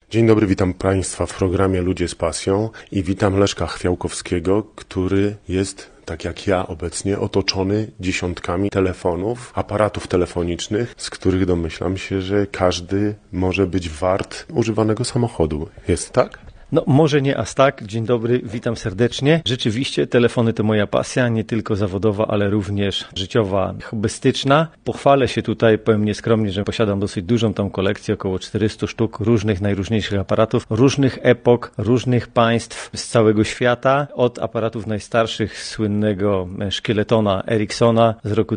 Dzień dobry, witam Państwa w programie Ludzie z pasją i witam Leszka Chwiałkowskiego, który jest, tak jak ja obecnie, otoczony dziesiątkami telefonów, aparatów telefonicznych, z których domyślam się, że każdy może być wart używanego samochodu. Jest tak? No może nie aż tak. Dzień dobry, witam serdecznie. Rzeczywiście telefony to moja pasja, nie tylko zawodowa, ale również życiowa, hobbystyczna. Pochwalę się tutaj, powiem nieskromnie, że posiadam dosyć dużą tam kolekcję, około 400 sztuk różnych, najróżniejszych aparatów, różnych epok, różnych państw z całego świata. Od aparatów najstarszych, słynnego szkieletona Ericssona z roku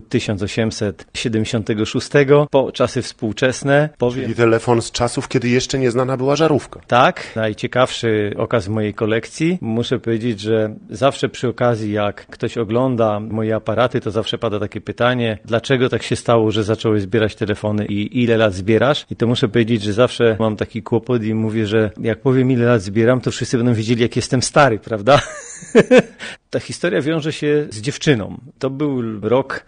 1876 po czasy współczesne. Czyli telefon z czasów, kiedy jeszcze nieznana była żarówka. Tak, najciekawszy okaz w mojej kolekcji. Muszę powiedzieć, że zawsze przy okazji, jak ktoś ogląda moje aparaty, to zawsze pada takie pytanie, dlaczego tak się stało, że zacząłeś zbierać telefony i ile lat zbierasz? I to muszę powiedzieć, że zawsze mam taki kłopot i mówię, że jak powiem ile lat zbieram, to wszyscy będą wiedzieli, jak jestem stary, prawda? Ta historia wiąże się z dziewczyną. To był rok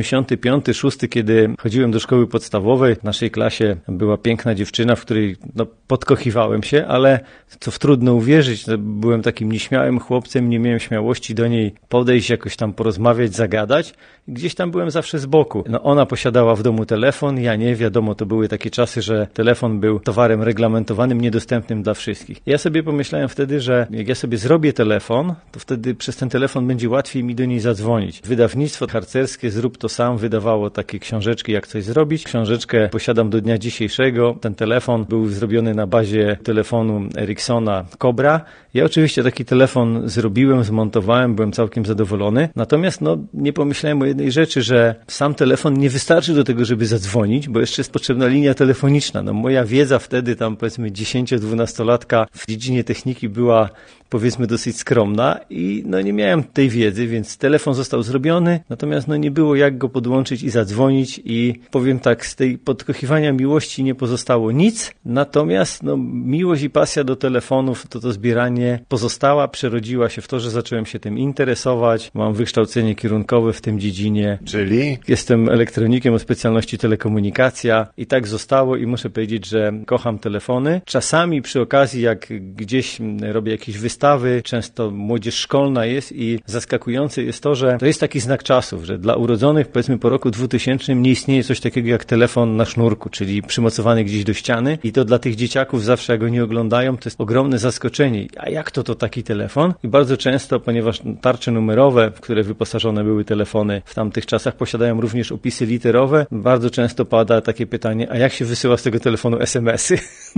75-6, kiedy chodziłem do szkoły podstawowej. W naszej klasie była piękna dziewczyna, w której podkochiwałem się, ale co trudno uwierzyć, byłem takim nieśmiałym chłopcem, nie miałem śmiałości do niej podejść, jakoś tam porozmawiać, zagadać. Gdzieś tam byłem zawsze z boku. Ona posiadała w domu telefon, ja nie, wiadomo, to były takie czasy, że telefon był towarem reglamentowanym, niedostępnym dla wszystkich. Ja sobie pomyślałem wtedy, że jak ja sobie zrobię telefon, to wtedy przez ten telefon będzie łatwiej mi do niej zadzwonić. Wydawnictwo harcerskie Zrób to sam wydawało takie książeczki, jak coś zrobić. Książeczkę posiadam do dnia dzisiejszego. Ten telefon był zrobiony na bazie telefonu Ericssona Cobra. Ja oczywiście taki telefon zrobiłem, zmontowałem, byłem całkiem zadowolony. Natomiast nie pomyślałem o jednej rzeczy, że sam telefon nie wystarczy do tego, żeby zadzwonić, bo jeszcze jest potrzebna linia telefoniczna. Moja wiedza wtedy, tam powiedzmy 10-12-latka w dziedzinie techniki była powiedzmy dosyć skromna i nie miałem tej wiedzy, więc telefon został zrobiony, natomiast nie było jak go podłączyć i zadzwonić i powiem tak, z tej podkochiwania miłości nie pozostało nic, natomiast miłość i pasja do telefonów, to zbieranie pozostała, przerodziła się w to, że zacząłem się tym interesować, mam wykształcenie kierunkowe w tym dziedzinie. Czyli? Jestem elektronikiem o specjalności telekomunikacja i tak zostało i muszę powiedzieć, że kocham telefony. Czasami przy okazji, jak gdzieś robię jakieś wystawy, często młodzież szkolna jest i zaskakujące jest to, że to jest taki znak czasów, że dla urodzonych powiedzmy po roku 2000 nie istnieje coś takiego jak telefon na sznurku, czyli przymocowany gdzieś do ściany i to dla tych dzieciaków zawsze jak go nie oglądają, to jest ogromne zaskoczenie. A jak to taki telefon? I bardzo często, ponieważ tarcze numerowe, w które wyposażone były telefony w tamtych czasach posiadają również opisy literowe, bardzo często pada takie pytanie, a jak się wysyła z tego telefonu SMS-y?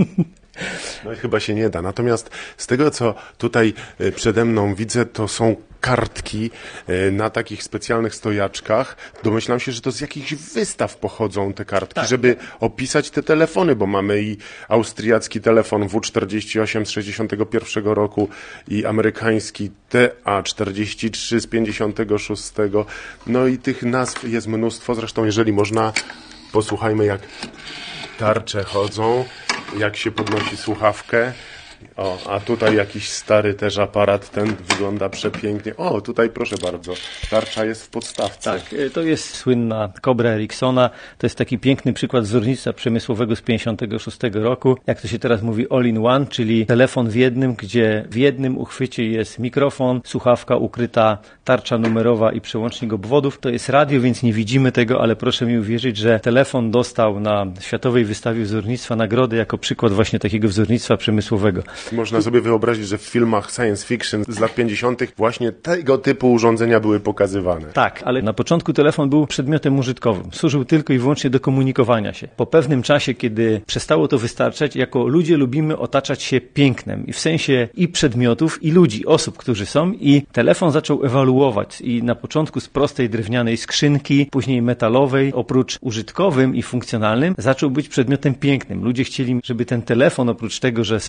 I chyba się nie da. Natomiast z tego, co tutaj przede mną widzę, to są kartki na takich specjalnych stojaczkach. Domyślam się, że to z jakichś wystaw pochodzą te kartki, tak, żeby opisać te telefony, bo mamy i austriacki telefon W48 z 61 roku i amerykański TA43 z 56. I tych nazw jest mnóstwo. Zresztą, jeżeli można, posłuchajmy, jak tarcze chodzą, jak się podnosi słuchawkę. A tutaj jakiś stary też aparat, ten wygląda przepięknie. Tutaj proszę bardzo, tarcza jest w podstawce. Tak, to jest słynna Cobra Ericssona. To jest taki piękny przykład wzornictwa przemysłowego z 56 roku. Jak to się teraz mówi, all in one, czyli telefon w jednym, gdzie w jednym uchwycie jest mikrofon, słuchawka ukryta, tarcza numerowa i przełącznik obwodów. To jest radio, więc nie widzimy tego, ale proszę mi uwierzyć, że telefon dostał na Światowej Wystawie Wzornictwa nagrodę jako przykład właśnie takiego wzornictwa przemysłowego. Można sobie wyobrazić, że w filmach science fiction z lat 50. właśnie tego typu urządzenia były pokazywane. Tak, ale na początku telefon był przedmiotem użytkowym. Służył tylko i wyłącznie do komunikowania się. Po pewnym czasie, kiedy przestało to wystarczać, jako ludzie lubimy otaczać się pięknem i w sensie i przedmiotów, i ludzi, osób, którzy są i telefon zaczął ewoluować i na początku z prostej drewnianej skrzynki, później metalowej, oprócz użytkowym i funkcjonalnym, zaczął być przedmiotem pięknym. Ludzie chcieli, żeby ten telefon oprócz tego, że spełnia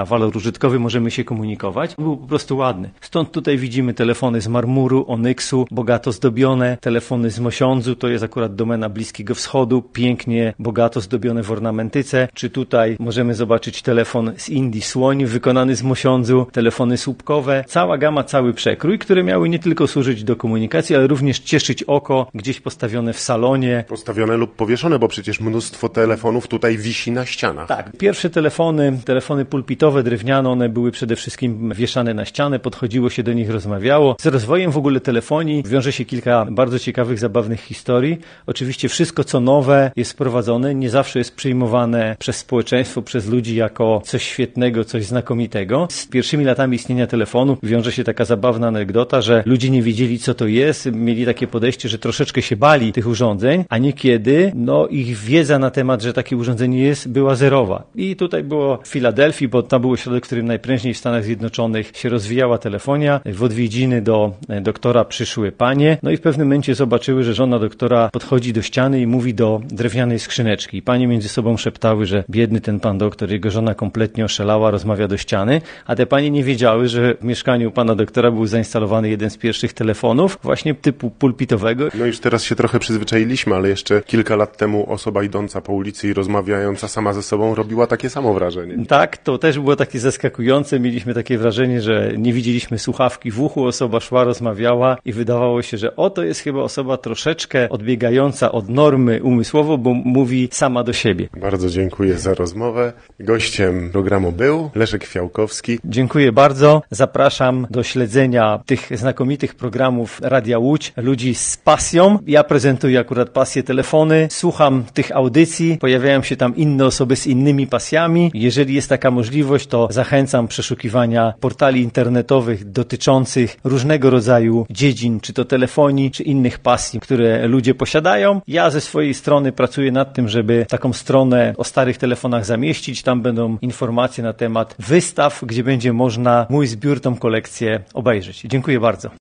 walor użytkowy możemy się komunikować. Był po prostu ładny. Stąd tutaj widzimy telefony z marmuru, onyksu, bogato zdobione, telefony z mosiądzu, to jest akurat domena Bliskiego Wschodu, pięknie, bogato zdobione w ornamentyce. Czy tutaj możemy zobaczyć telefon z Indii, słoń wykonany z mosiądzu, telefony słupkowe, cała gama, cały przekrój, które miały nie tylko służyć do komunikacji, ale również cieszyć oko, gdzieś postawione w salonie. Postawione lub powieszone, bo przecież mnóstwo telefonów tutaj wisi na ścianach. Tak, pierwsze telefony pulpitowe, drewniane, one były przede wszystkim wieszane na ścianę, podchodziło się do nich, rozmawiało. Z rozwojem w ogóle telefonii wiąże się kilka bardzo ciekawych, zabawnych historii. Oczywiście wszystko, co nowe, jest wprowadzone, nie zawsze jest przyjmowane przez społeczeństwo, przez ludzi jako coś świetnego, coś znakomitego. Z pierwszymi latami istnienia telefonu wiąże się taka zabawna anegdota, że ludzie nie wiedzieli, co to jest, mieli takie podejście, że troszeczkę się bali tych urządzeń, a niekiedy, ich wiedza na temat, że takie urządzenie jest, była zerowa. I tutaj było w Filadelfii, bo tam był ośrodek, w którym najprężniej w Stanach Zjednoczonych się rozwijała telefonia. W odwiedziny do doktora przyszły panie, i w pewnym momencie zobaczyły, że żona doktora podchodzi do ściany i mówi do drewnianej skrzyneczki. I panie między sobą szeptały, że biedny ten pan doktor, jego żona kompletnie oszalała, rozmawia do ściany, a te panie nie wiedziały, że w mieszkaniu pana doktora był zainstalowany jeden z pierwszych telefonów, właśnie typu pulpitowego. Już teraz się trochę przyzwyczailiśmy, ale jeszcze kilka lat temu osoba idąca po ulicy i rozmawiająca sama ze sobą robiła takie samo wrażenie. Tak, to też było takie zaskakujące. Mieliśmy takie wrażenie, że nie widzieliśmy słuchawki w uchu, osoba szła, rozmawiała i wydawało się, że to jest chyba osoba troszeczkę odbiegająca od normy umysłowo, bo mówi sama do siebie. Bardzo dziękuję za rozmowę. Gościem programu był Leszek Fiałkowski. Dziękuję bardzo. Zapraszam do śledzenia tych znakomitych programów Radia Łódź, ludzi z pasją. Ja prezentuję akurat pasję telefony, słucham tych audycji, pojawiają się tam inne osoby z innymi pasjami. Jeżeli jest taka możliwość, to zachęcam przeszukiwania portali internetowych dotyczących różnego rodzaju dziedzin, czy to telefonii, czy innych pasji, które ludzie posiadają. Ja ze swojej strony pracuję nad tym, żeby taką stronę o starych telefonach zamieścić. Tam będą informacje na temat wystaw, gdzie będzie można mój zbiór, tą kolekcję obejrzeć. Dziękuję bardzo.